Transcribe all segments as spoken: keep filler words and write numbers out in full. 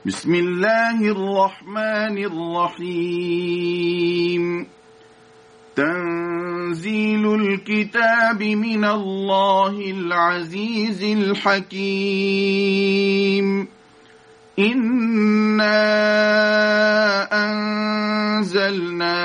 بسم الله الرحمن الرحيم تنزيل الكتاب من الله العزيز الحكيم إنا أنزلنا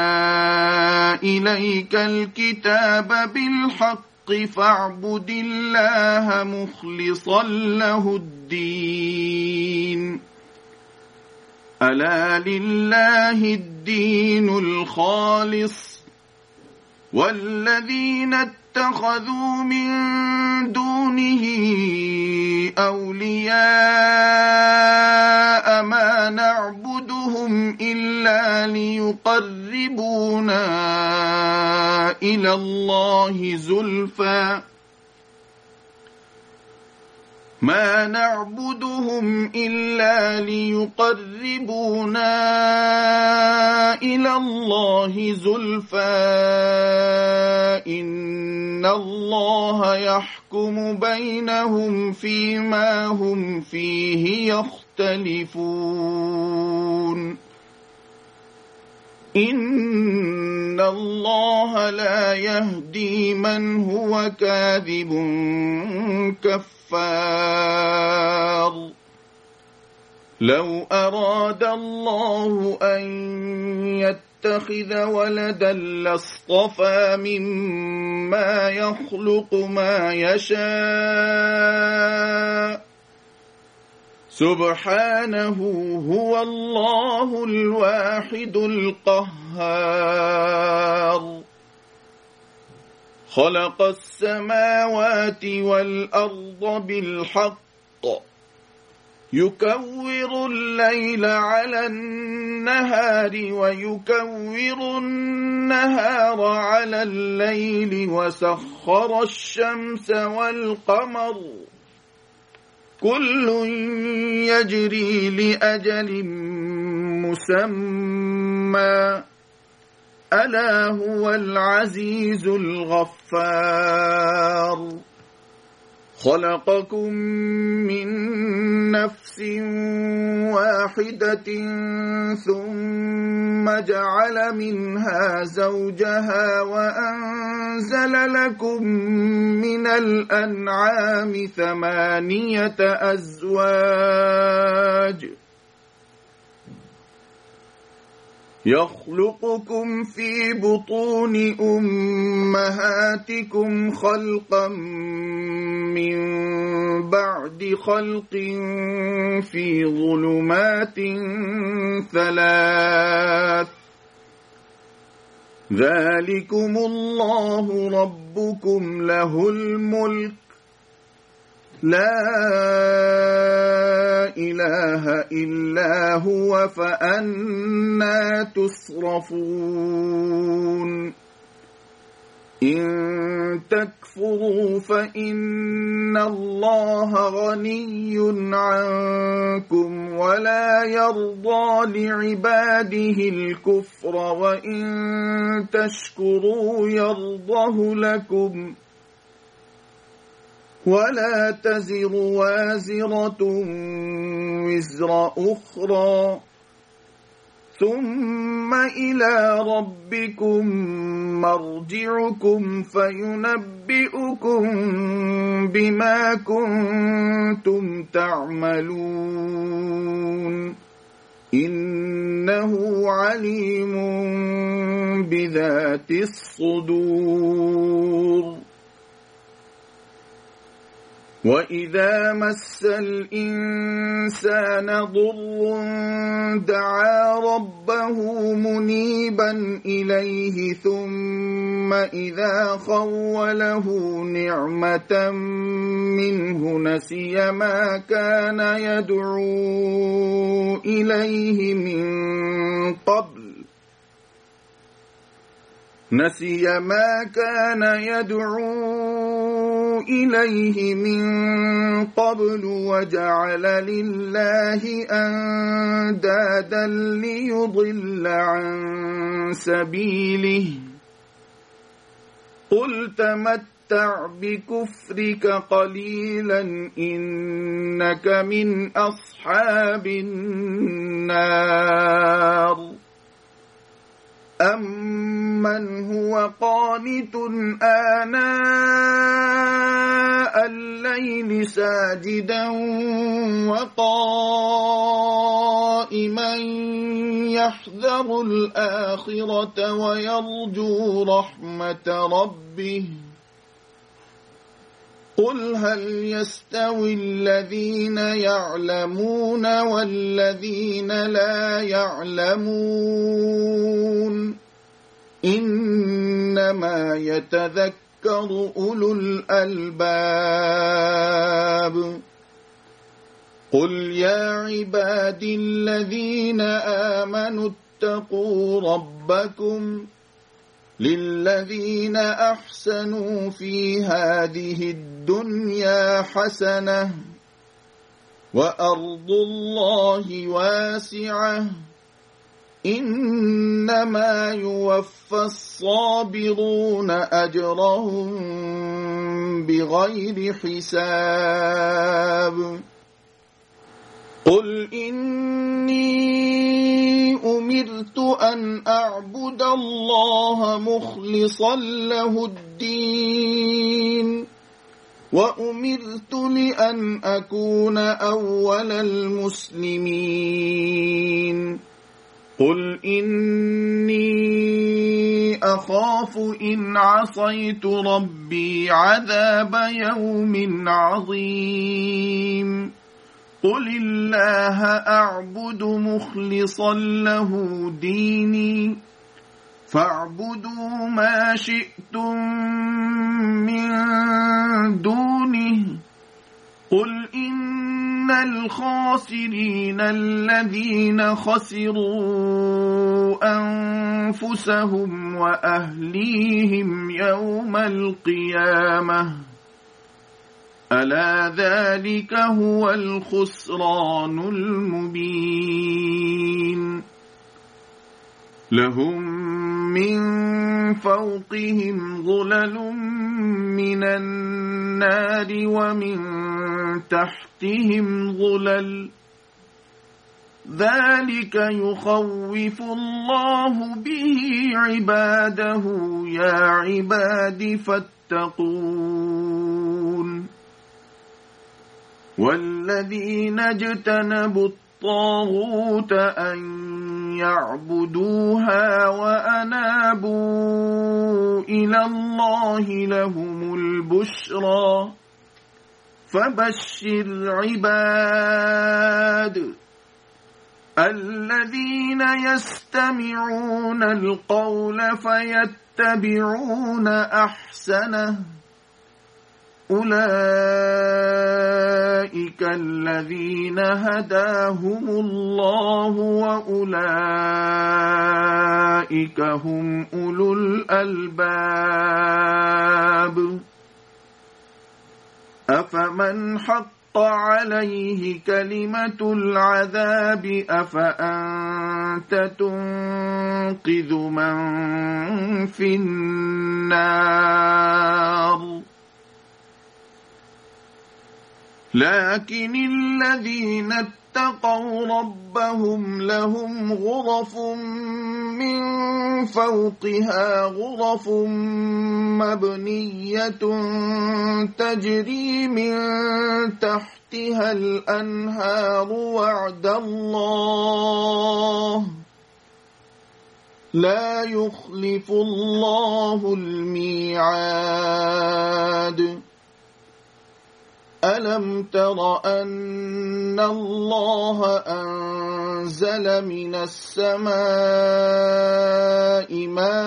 إليك الكتاب بالحق فاعبد الله مخلصا له الدين ألا لله الدين الخالص والذين اتخذوا من دونه أولياء ما نعبدهم إلا ليقربونا إلى الله زلفى ما نعبدهم إلا ليقربونا إلى الله زلفى إن الله يحكم بينهم فيما هم فيه يختلفون إن الله لا يهدي من هو كاذب كفار لو أراد الله أن يتخذ ولدا لاصطفى مما يخلق ما يشاء سبحانه هو الله الواحد القهار خلق السماوات والأرض بالحق يكور الليل على النهار ويكور النهار على الليل وسخر الشمس والقمر كل يجري لأجل مسمى ألا هو العزيز الغفار خلقكم من نفس واحدة ثم جعل منها زوجها وأنزل لكم من الأنعام ثمانية أزواج يخلقكم في بطون أمهاتكم خلقا من بعد خلق في ظلمات ثلاث ذلكم الله ربكم له الملك لا إله إلا هو فأنى تصرفون إن تكفروا فإن الله غني عنكم ولا يرضى لعباده الكفر وإن تشكروا يرضه لكم ولا تزر وازرة وزر أخرى ثم إلى ربكم مرجعكم فينبئكم بما كنتم تعملون إنه عليم بذات الصدور وإذا مس الإنسان ضر دعا ربه منيبا إليه ثم إذا خوله نعمة منه نسي ما كان يدعو إليه من قبل نسي ما كان يدعو إليه من قبل وجعل لله أندادا ليضل عن سبيله قل تمت تتمتع بكفرك قليلا إنك من أصحاب النار أمن هو قانت آناء الليل ساجدا وقائما يحذر الآخرة ويرجو رحمة ربه قل هل يستوي الذين يعلمون والذين لا يعلمون إنما يتذكر أولو الألباب قل يا عبادي الذين آمنوا اتقوا ربكم للذين أحسنوا في هذه الدنيا حسنة وأرض الله واسعة إنما يوفى الصابرون أجرهم بغير حساب قل إني أمرت أن أعبد الله مخلصا له الدين وأمرت لأن أكون أول المسلمين قل إني أخاف إن عصيت ربي عذاب يوم عظيم قل الله أعبد مخلصا له ديني فاعبدوا ما شئتم من دونه قل إن الخاسرين الذين خسروا أنفسهم وأهليهم يوم القيامة ألا ذلك هو الخسران المبين لهم من فوقهم ظلل من النار ومن تحتهم ظلل ذلك يخوف الله به عباده يا عباد فاتقون والذين اجتنبوا الطاغوت أن يعبدوها وأنابوا إلى الله لهم البشرى فبشر عباد الذين يستمعون القول فيتبعون أحسنه أولئك الذين هداهم الله وأولئك هم أولو الألباب أفمن حق عليه كلمة العذاب أفأنت تنقذ من في النار لكن الذين اتقوا ربهم لهم غرف من فوقها غرف مبنية تجري من تحتها الأنهار وعد الله لا يخلف الله الميعاد ألم تر أن الله أنزل من السماء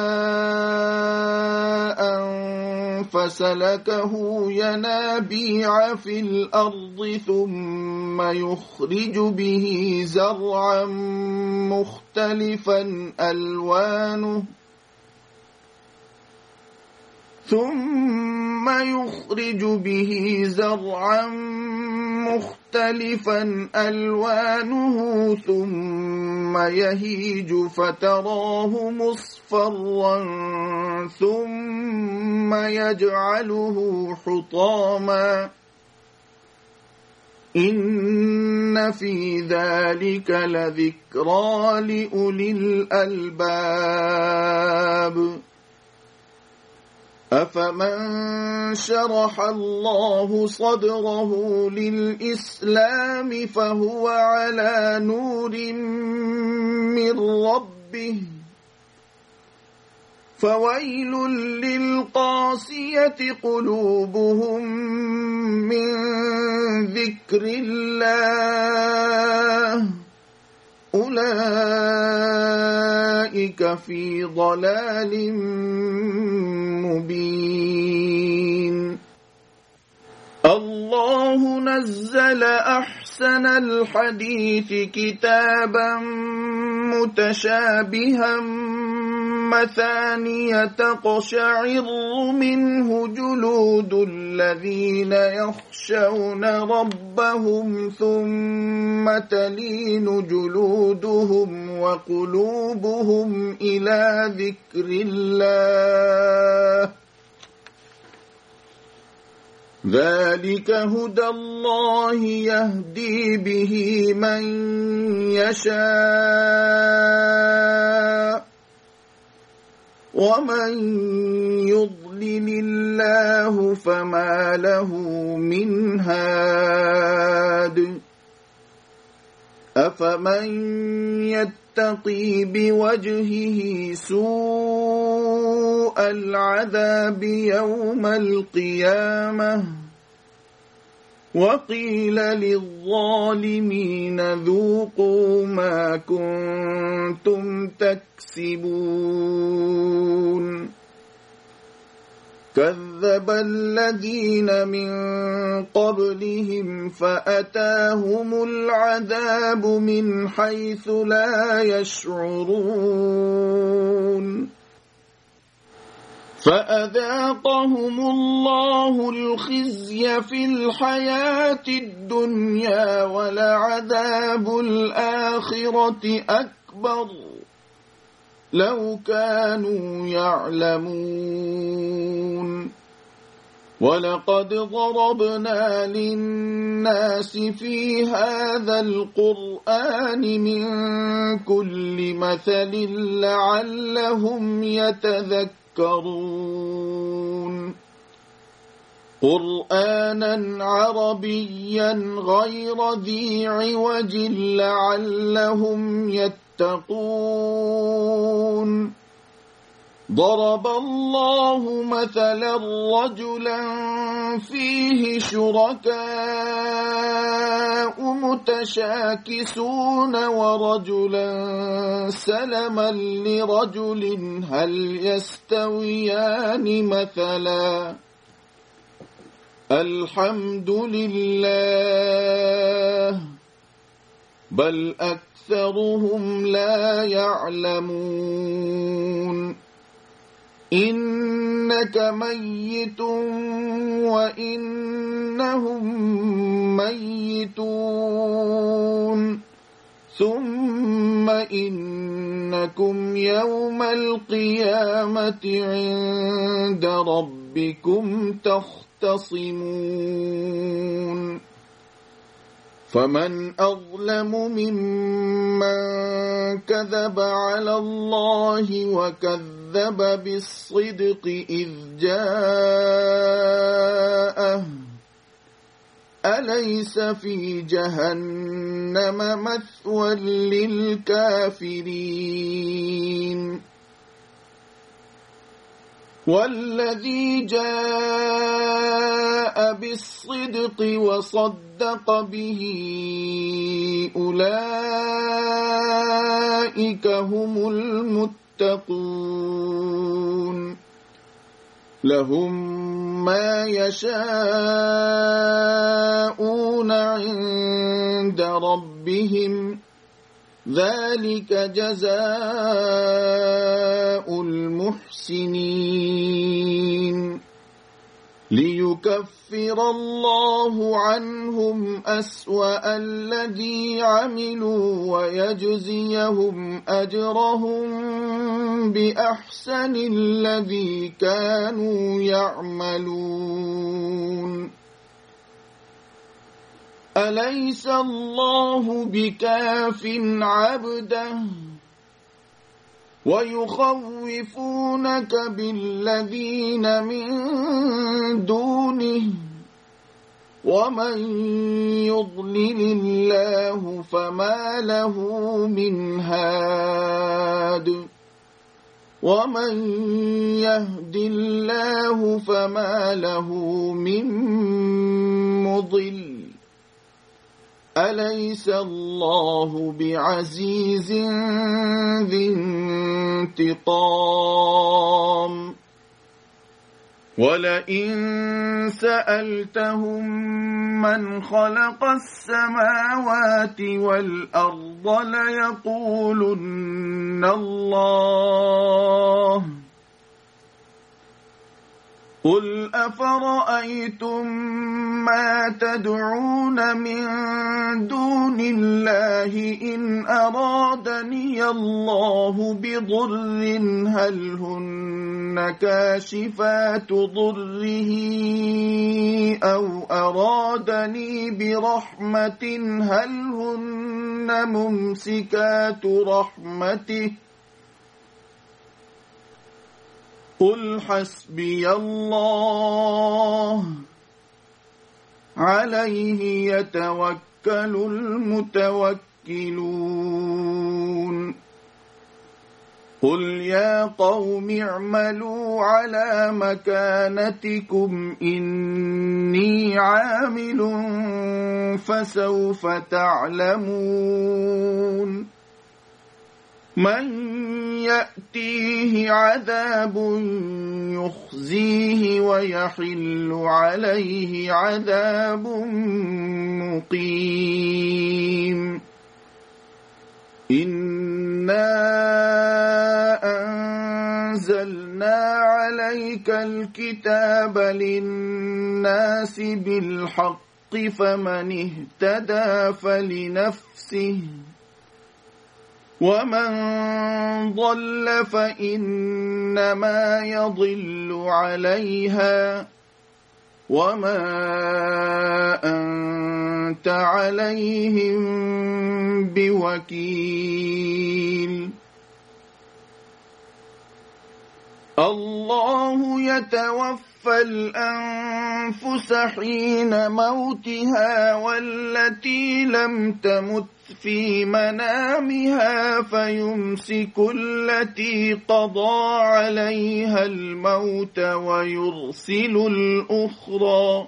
ماء فسلكه ينابيع في الأرض ثم يخرج به زرعا مختلفا ألوانه ثم يخرج به زرعا مختلفا ألوانه ثم ثم يهيج فتراه مصفرا ثم يجعله حطاما إن في ذلك لذكرى لأولي الألباب أفمن شرح الله صدره للإسلام فهو على نور من ربه فويل للقاسية قلوبهم من ذكر الله أولئك في ضلال مبين الله نزل أحسن الحديث كتابا متشابها مثانية تقشعر منه جلود الذين يخشون ربهم ثم تلين جلودهم وقلوبهم إلى ذكر الله ذلك هدى الله يهدي به من يشاء ومن يضلل الله فما له من هاد أفمن يتقي بوجهه سوء العذاب يوم القيامة وقيل للظالمين ذوقوا ما كنتم تكسبون كذب الذين من قبلهم فأتاهم العذاب من حيث لا يشعرون فأذاقهم الله الخزي في الحياة الدنيا ولعذاب الآخرة أكبر لو كانوا يعلمون ولقد ضربنا للناس في هذا القرآن من كل مثل لعلهم يتذكرون قرآنا عربيا غير ذي عوج لعلهم يتقون ضرب الله مثلا رجلا فيه شركاء متشاكسون ورجلا سلما لرجل هل يستويان مثلا الحمد لله بل أكثرهم لا يعلمون إنك ميت وإنهم ميتون ثم إنكم يوم القيامة عند ربكم تختصمون فمن أظلم ممن كذب على الله وكذب بالصدق إذ جاءه أليس في جهنم مثوى للكافرين والذي جاء بالصدق وصدق به أولئك هم المتقون لهم ما يشاءون عند ربهم ذلك جزاء المحسنين ليكفر الله عنهم أسوأ الذي عملوا ويجزيهم أجرهم بأحسن الذي كانوا يعملون أليس الله بكاف عبده ويخوفونك بالذين من دونه ومن يضلل الله فما له من هاد ومن يهد الله فما له من مضل أليس الله بعزيز ذي انتقام ولئن سألتهم من خلق السماوات والأرض ليقولن الله قل أفرأيتم ما تدعون من دون الله إن أرادني الله بضر هل هن كاشفات ضره أو أرادني برحمة هل هن ممسكات رحمته قل حسبي الله عليه يتوكل المتوكلون قل يا قوم اعملوا على مكانتكم إني عامل فسوف تعلمون من يأتيه عذاب يخزيه ويحل عليه عذاب مقيم إنا أنزلنا عليك الكتاب للناس بالحق فمن اهتدى فلنفسه ومن ضل فإنما يضل عليها وما أنت عليهم بوكيل الله يتوفى الأنفس حين موتها والتي لم تمت في منامها فيمسك التي قضى عليها الموت ويرسل الأخرى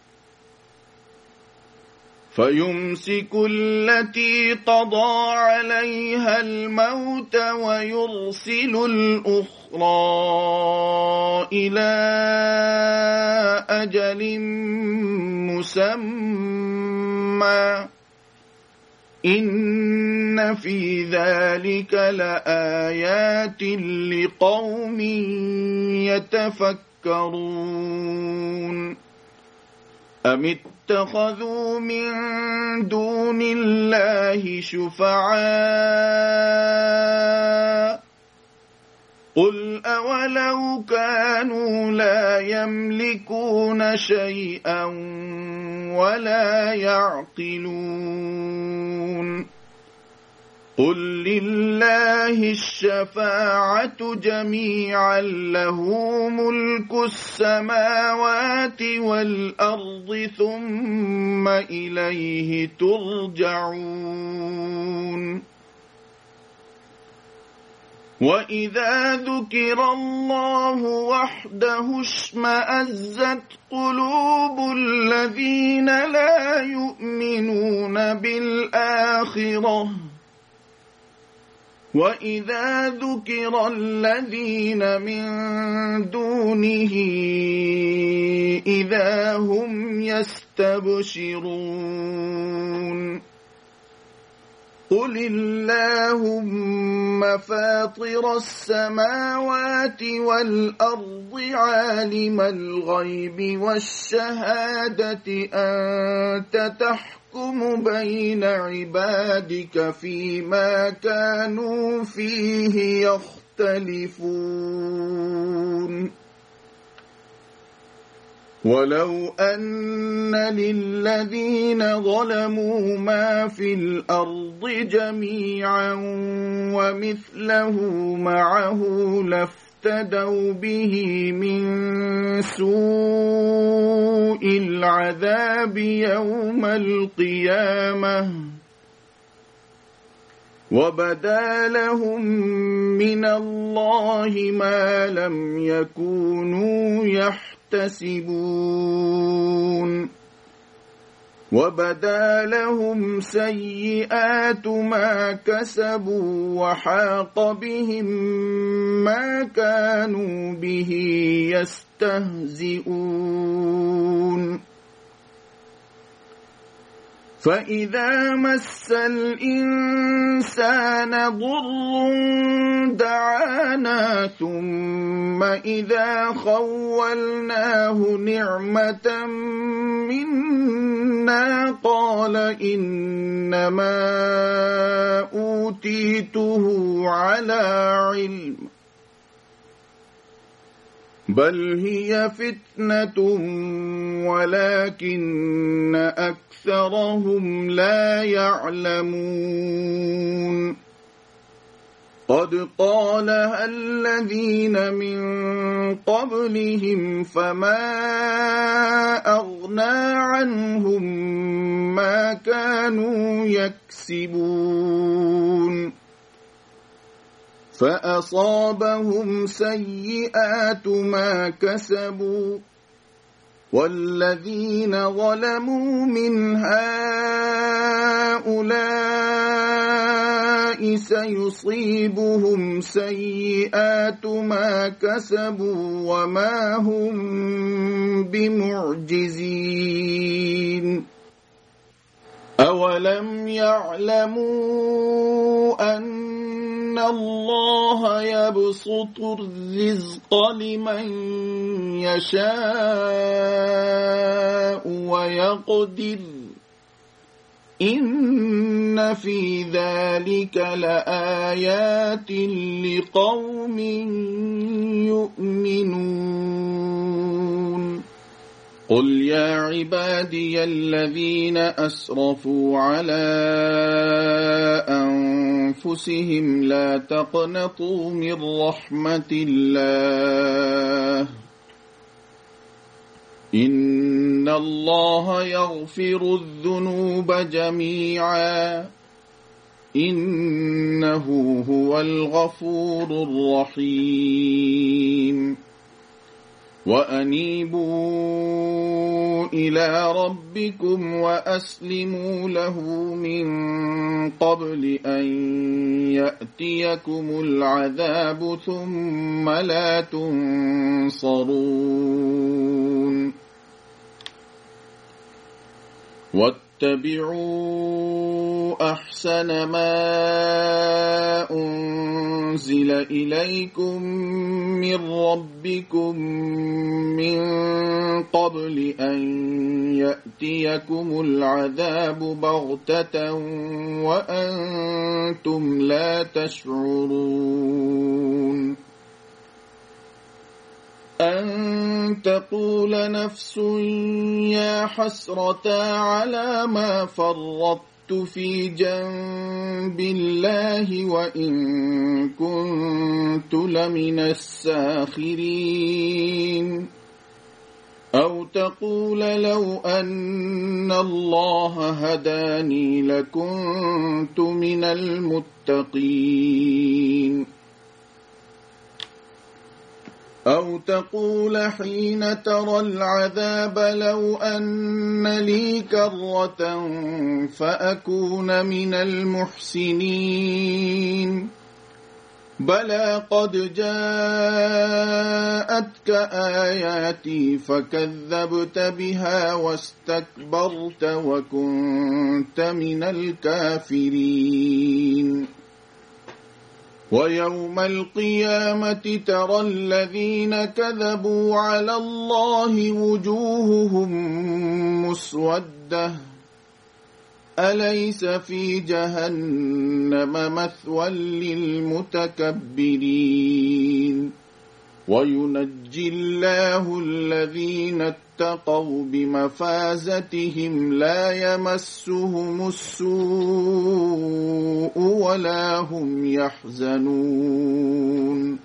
فيمسك التي قضى عليها الموت ويرسل الأخرى إلى أجل مسمى إن في ذلك لآيات لقوم يتفكرون أم اتخذوا من دون الله شفعاء قل أولو كانوا لا يملكون شيئا ولا يعقلون قل لله الشفاعة جميعا له ملك السماوات والأرض ثم إليه ترجعون وإذا ذكر الله وحده اشمأزت قلوب الذين لا يؤمنون بالآخرة وإذا ذكر الذين من دونه إذا هم يستبشرون قل اللهم فاطر السماوات والأرض عالم الغيب والشهادة أنت تحكم بين عبادك فيما كانوا فيه يختلفون ولو أن للذين ظلموا ما في الأرض جميعا ومثله معه لافتدوا به من سوء العذاب يوم القيامة وبدا لهم من الله ما لم يكونوا يحتسبون يحتسبون وبدا لهم سيئات ما كسبوا وحاق بهم ما كانوا به يستهزئون فإذا مس الإنسان ضر دعانا ثم إذا خولناه نعمة منا قال إنما أوتيته على علم بل هي فتنة ولكن أكثرهم لا يعلمون قد قالها الذين من قبلهم فما أغنى عنهم ما كانوا يكسبون فأصابهم سيئات ما كسبوا والذين ظلموا من هؤلاء سيصيبهم سيئات ما كسبوا وما هم بمعجزين أولم يعلموا أن الله يبسط الرزق لمن يشاء ويقدر إن في ذلك لآيات لقوم يؤمنون قل يا عبادي الذين أسرفوا على أنفسهم لا تقنطوا من رحمة الله إن الله يغفر الذنوب جميعا إنه هو الغفور الرحيم وأنيبوا إلى ربكم وأسلموا له من قبل أن يأتيكم العذاب ثم لا تنصرون واتبعوا أحسن ما أنزل إليكم من ربكم من قبل أن يأتيكم العذاب بغتة وأنتم لا تشعرون أن تقول نفس يا حسرة على ما فرطت في جنب الله وإن كنت لمن الساخرين أو تقول لو أن الله هداني لكنت من المتقين أو تقول حين ترى العذاب لو أن لي كرة فأكون من المحسنين بلى قد جاءتك آياتي فكذبت بها واستكبرت وكنت من الكافرين ويوم القيامة ترى الذين كذبوا على الله وجوههم مسودة أليس في جهنم مثوى للمتكبرين وينجي الله الذين اتقوا بمفازتهم لا يمسهم السوء ولا هم يحزنون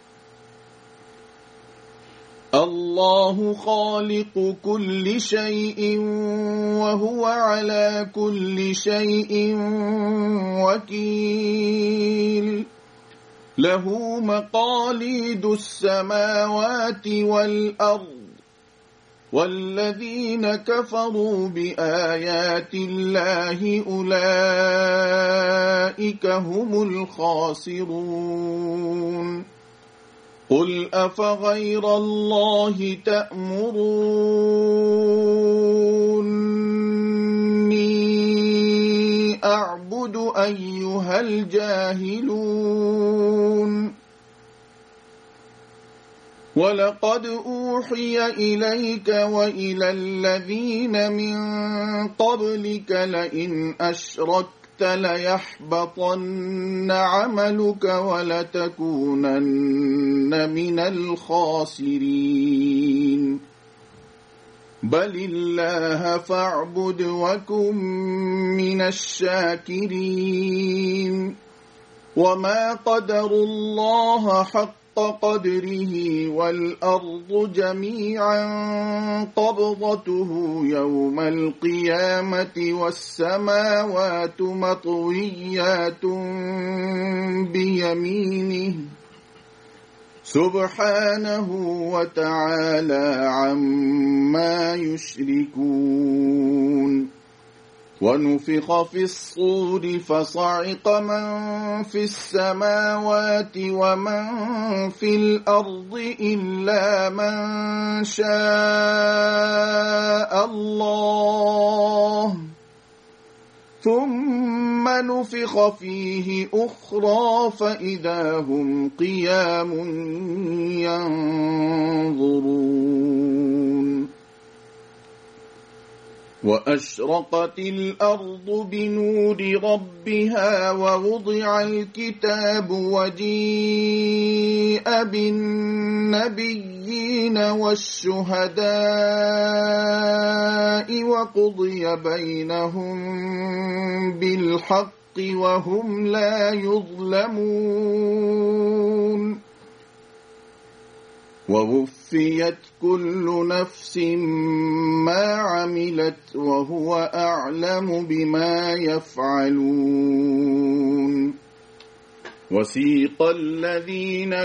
الله خالق كل شيء وهو على كل شيء وكيل له مقاليد السماوات والأرض والذين كفروا بآيات الله أولئك هم الخاسرون قل أفغير الله تأمروني أعبد أيها الجاهلون ولقد أوحي إليك وإلى الذين من قبلك لئن أشركت ليحبطن عملك ولتكونن من الخاسرين بل الله فاعبد وكن من الشاكرين وما قدروا الله حق قدره والأرض جميعا قبضته يوم القيامة والسماوات مطويات بيمينه سبحانه وتعالى عما يشركون ونفخ في الصور فصعق من في السماوات ومن في الأرض إلا من شاء الله ثم نفخ فيه أخرى فإذا هم قيام ينظرون وأشرقت الأرض بنور ربها ووضع الكتاب وجيء بالنبيين والشهداء وقضي بينهم بالحق وهم لا يظلمون ووفيت كل نفس ما عملت وهو أعلم بما يفعلون وسيق الذين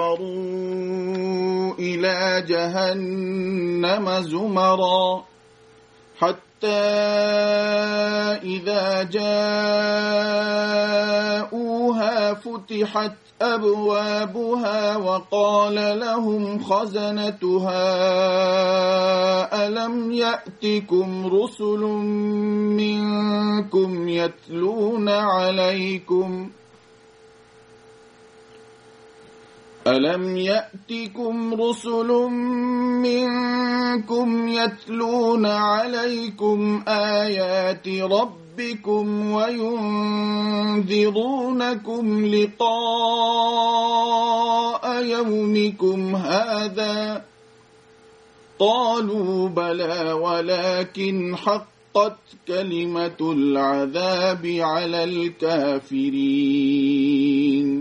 كفروا إلى جهنم زمرا حتى إذا جاءوها فتحت أبوابها وقال لهم خزنتها ألم يأتكم رسل منكم يتلون عليكم ألم يأتكم رسل منكم يتلون عليكم آيات ربكم وينذرونكم لقاء يومكم هذا قالوا بلى ولكن حقت كلمة العذاب على الكافرين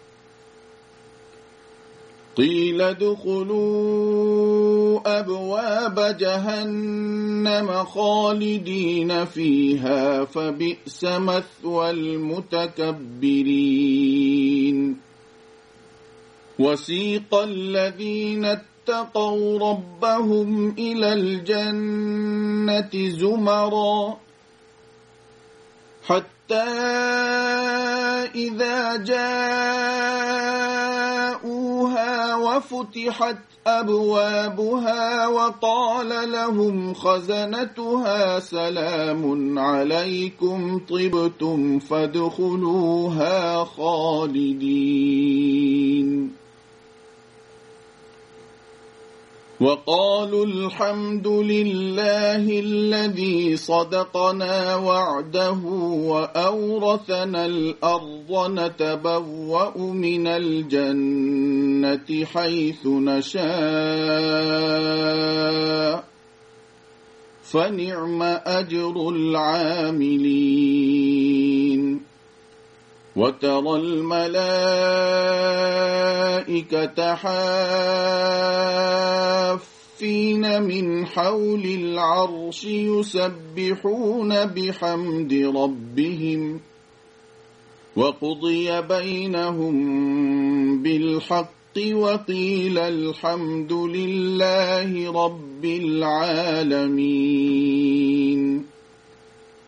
قيل ادخلوا أبواب جهنم خالدين فيها فبئس مثوى المتكبرين وسيق الذين اتقوا ربهم إلى الجنة زمرا حتى إذا جاءوا وفتحت أبوابها وقال لهم خزنتها سلام عليكم طبتم فادخلوها خالدين وقالوا الحمد لله الذي صدقنا وعده وأورثنا الأرض نتبوأ من الجنة حيث نشاء فنعم أجر العاملين وترى الملائكة حافين من حول العرش يسبحون بحمد ربهم وقضي بينهم بالحق وقيل الحمد لله رب العالمين